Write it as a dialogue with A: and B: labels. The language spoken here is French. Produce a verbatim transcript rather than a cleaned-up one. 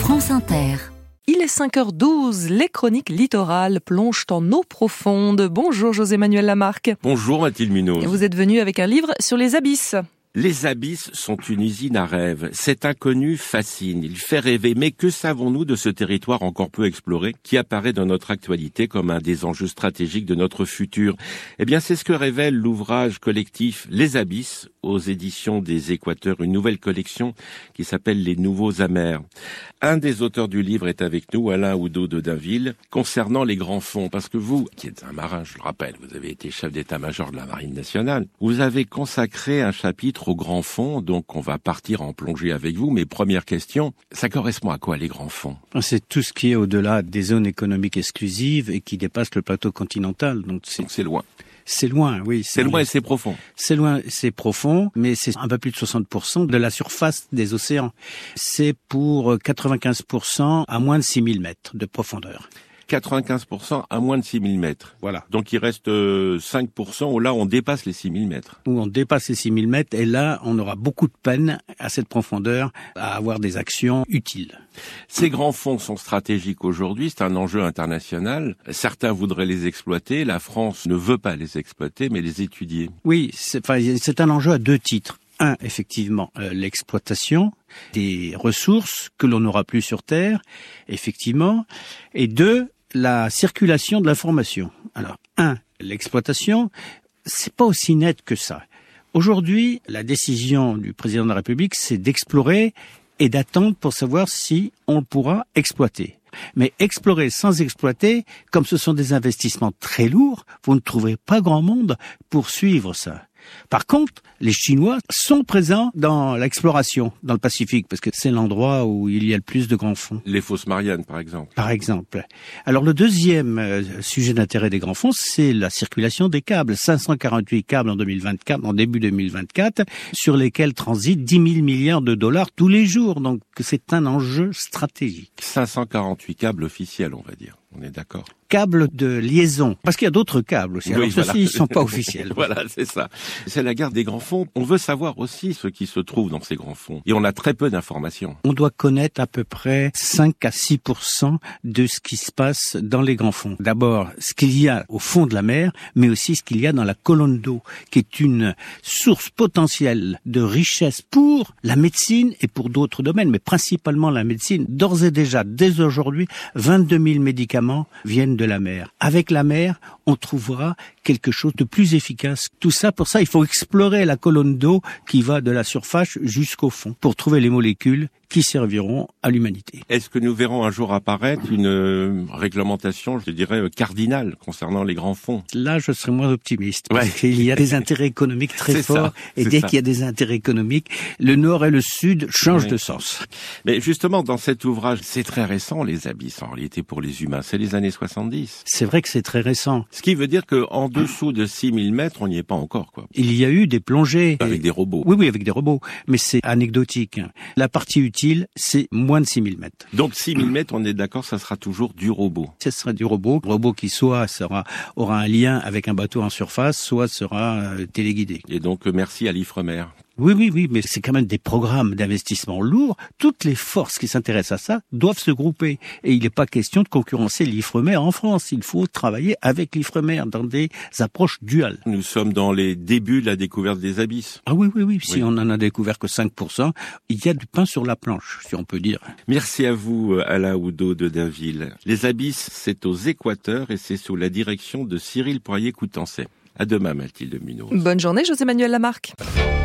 A: France Inter.
B: Il est cinq heures douze, les chroniques littorales plongent en eau profonde. Bonjour José-Manuel Lamarque.
C: Bonjour Mathilde Munoz.
B: Vous êtes venu avec un livre sur les abysses.
C: Les abysses sont une usine à rêves. Cet inconnu fascine, il fait rêver. Mais que savons-nous de ce territoire encore peu exploré qui apparaît dans notre actualité comme un des enjeux stratégiques de notre futur? Eh bien, c'est ce que révèle l'ouvrage collectif Les Abysses aux éditions des Équateurs, une nouvelle collection qui s'appelle Les Nouveaux Amers. Un des auteurs du livre est avec nous, Alain Oudot de Dainville, concernant les grands fonds. Parce que vous, qui êtes un marin, je le rappelle, vous avez été chef d'état-major de la Marine nationale, vous avez consacré un chapitre aux grands fonds, donc on va partir en plongée avec vous. Mais première question, ça correspond à quoi les grands fonds?
D: C'est tout ce qui est au-delà des zones économiques exclusives et qui dépasse le plateau continental. Donc c'est,
C: donc c'est loin.
D: C'est loin, oui.
C: C'est, c'est loin et c'est profond.
D: C'est loin, c'est profond, mais c'est un peu plus de soixante pour cent de la surface des océans. C'est pour quatre-vingt-quinze pour cent à moins de six mille mètres de profondeur.
C: quatre-vingt-quinze pour cent à moins de six mille mètres.
D: Voilà.
C: Donc il reste euh, cinq pour cent où là on dépasse les six mille mètres.
D: Où on dépasse les six mille mètres et là on aura beaucoup de peine à cette profondeur à avoir des actions utiles.
C: Ces grands fonds sont stratégiques aujourd'hui, c'est un enjeu international. Certains voudraient les exploiter, la France ne veut pas les exploiter mais les étudier.
D: Oui, c'est, enfin, c'est un enjeu à deux titres. Un, effectivement, euh, l'exploitation des ressources que l'on n'aura plus sur Terre, effectivement. Et deux, la circulation de l'information. Alors, un, l'exploitation, c'est pas aussi net que ça. Aujourd'hui, la décision du président de la République, c'est d'explorer et d'attendre pour savoir si on pourra exploiter. Mais explorer sans exploiter, comme ce sont des investissements très lourds, vous ne trouverez pas grand monde pour suivre ça. Par contre, les Chinois sont présents dans l'exploration, dans le Pacifique, parce que c'est l'endroit où il y a le plus de grands fonds.
C: Les fosses Mariannes, par exemple.
D: Par exemple. Alors, le deuxième euh, sujet d'intérêt des grands fonds, c'est la circulation des câbles. cinq cent quarante-huit câbles en deux mille vingt-quatre, en début deux mille vingt-quatre, sur lesquels transitent dix mille milliards de dollars tous les jours. Donc, c'est un enjeu stratégique.
C: cinq cent quarante-huit câbles officiels, on va dire. On est d'accord.
D: Câbles de liaison. Parce qu'il y a d'autres câbles aussi. Alors, oui, ceux-ci, voilà. Ils ne sont pas officiels.
C: Voilà, c'est ça. C'est la guerre des grands fonds. On veut savoir aussi ce qui se trouve dans ces grands fonds. Et on a très peu d'informations.
D: On doit connaître à peu près cinq à six pour cent de ce qui se passe dans les grands fonds. D'abord, ce qu'il y a au fond de la mer, mais aussi ce qu'il y a dans la colonne d'eau, qui est une source potentielle de richesse pour la médecine et pour d'autres domaines, mais principalement la médecine. D'ores et déjà, dès aujourd'hui, vingt-deux mille médicaments viennent de la mer. Avec la mer, on trouvera quelque chose de plus efficace. Tout ça, pour ça, il faut explorer la colonne d'eau qui va de la surface jusqu'au fond pour trouver les molécules qui serviront à l'humanité.
C: Est-ce que nous verrons un jour apparaître une euh, réglementation, je dirais, euh, cardinale concernant les grands fonds?
D: Là, je serais moins optimiste, parce ouais. qu'il y a des intérêts économiques très c'est forts, ça, et dès ça. qu'il y a des intérêts économiques, le nord et le sud changent ouais. de sens.
C: Mais justement, dans cet ouvrage, c'est très récent, les abysses, en réalité, pour les humains. C'est les années soixante-dix.
D: C'est vrai que c'est très récent.
C: Ce qui veut dire qu'en dessous de six mille mètres, on n'y est pas encore, quoi.
D: Il y a eu des plongées.
C: Avec des robots.
D: Oui, oui, avec des robots. Mais c'est anecdotique. La partie utile, c'est moins de six mille mètres.
C: Donc six mille mètres, on est d'accord, ça sera toujours du robot.
D: Ça sera du robot. Le robot qui soit sera, aura un lien avec un bateau en surface, soit sera euh, téléguidé.
C: Et donc, euh, merci à l'Ifremer.
D: Oui, oui, oui, mais c'est quand même des programmes d'investissement lourds. Toutes les forces qui s'intéressent à ça doivent se grouper. Et il n'est pas question de concurrencer l'Ifremer en France. Il faut travailler avec l'Ifremer dans des approches duales.
C: Nous sommes dans les débuts de la découverte des abysses.
D: Ah oui, oui, oui. Si oui. on en a découvert que cinq pour cent, il y a du pain sur la planche, si on peut dire.
C: Merci à vous, Alain Oudot de Dainville. Les abysses, c'est aux Équateurs et c'est sous la direction de Cyril Poirier-Coutancet. À demain, Mathilde Munoz.
B: Bonne journée, José-Manuel Lamarque.